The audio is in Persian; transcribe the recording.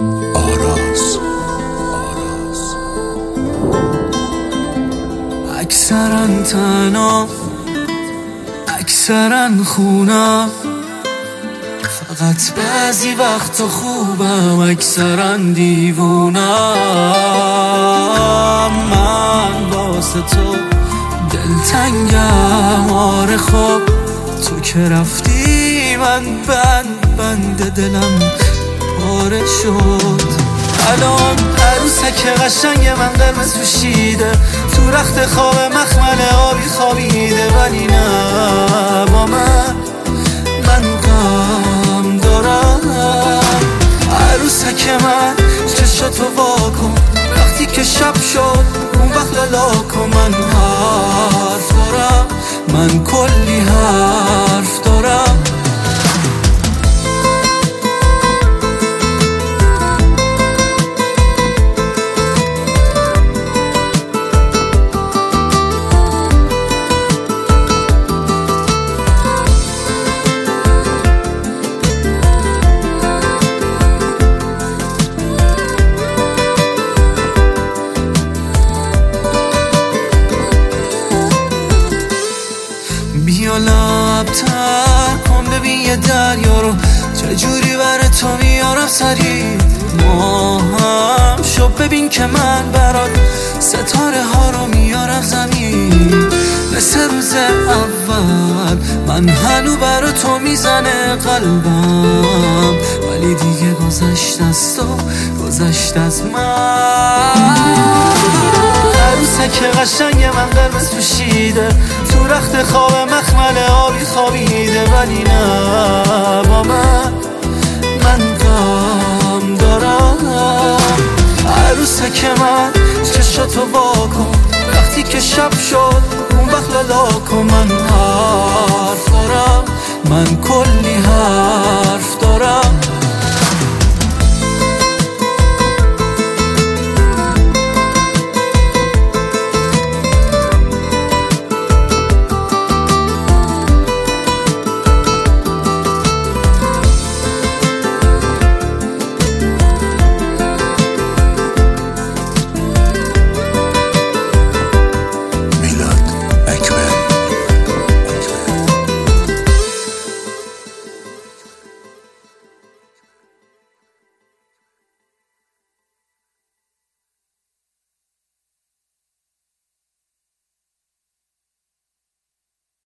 آراز اکثرا تنها، اکثرا خونم، فقط بعضی وقت خوبم، اکثرا دیوونم. من واسه تو دلتنگم، آره خب تو که رفتی من بند دلم پاره شد. الان عروسک قشنگ من قرمز پوشیده، تو رخت خواب مخمل آبی خوابیده، ولی نه با من غم دارم. عروسک من چشاتو واکن، وقتی که شب شد اون وقت لالاکن. من حرف دارم، من کلی حرف دارم. بیا لبتر کن ببین یه دریا رو چجوری بره تو میارم سریع. ما هم شو ببین که من برات ستاره ها رو میارم زمین. مثل روز اول من هنو برا تو میزنه قلبم، ولی دیگه گذشت از تو، گذشت از من. عروسک قشنگ من قرمز پوشیده، تو رخت خواب مخمل آبی خوابیده، ولی نه با من غم دارم. عروسک من چشاتو واکن، وقتی که شب شد اون وقت لالاکن. من حرف دارم، من کلی